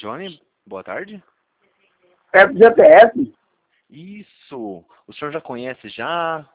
Johnny, boa tarde. FGTS? Isso. O senhor já conhece já?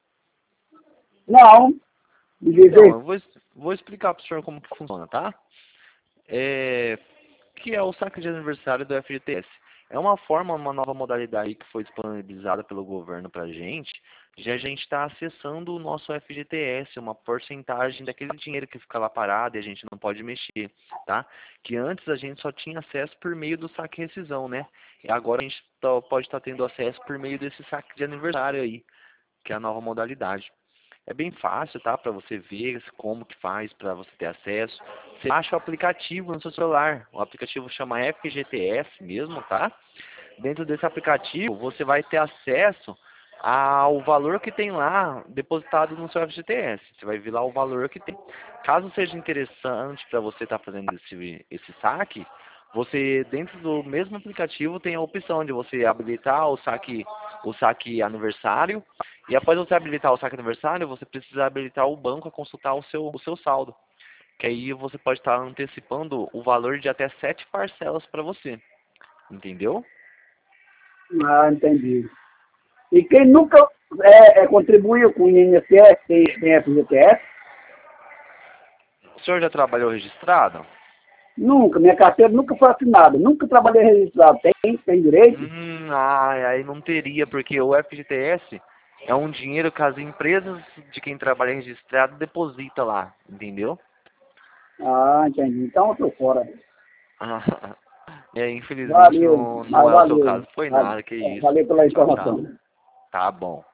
Não. Me diz Então, aí. eu vou explicar para o senhor como que funciona, tá? Que é o saque de aniversário do FGTS. É uma nova modalidade que foi disponibilizada pelo governo para a gente gente está acessando o nosso FGTS, uma porcentagem daquele dinheiro que fica lá parado e a gente não pode mexer, tá? Que antes a gente só tinha acesso por meio do saque e rescisão, né? E agora a gente pode estar tendo acesso por meio desse saque de aniversário aí, que é a nova modalidade. É bem fácil, tá? Para você ver como que faz, para você ter acesso. Você baixa o aplicativo no seu celular. O aplicativo chama FGTS mesmo, tá? Dentro desse aplicativo, você vai ter acesso ao valor que tem lá depositado no seu FGTS. Você vai ver lá o valor que tem. Caso seja interessante para você estar fazendo esse saque, você dentro do mesmo aplicativo tem a opção de você habilitar o saque aniversário. E após você habilitar o saque aniversário, você precisa habilitar o banco a consultar o seu saldo. Que aí você pode estar antecipando o valor de até 7 parcelas para você. Entendeu? Ah, entendi. E quem nunca contribuiu com o INSS tem FGTS? O senhor já trabalhou registrado? Nunca. Minha carteira nunca foi assinada. Nunca trabalhei registrado. Tem direito? Aí não teria, porque o FGTS é um dinheiro que as empresas de quem trabalha registrado deposita lá, entendeu? Ah, entendi. Então eu tô fora. Infelizmente Valeu. não Mas é o seu valeu. caso. Foi nada, que isso. Valeu pela Tchau, tchau. informação. Tá bom.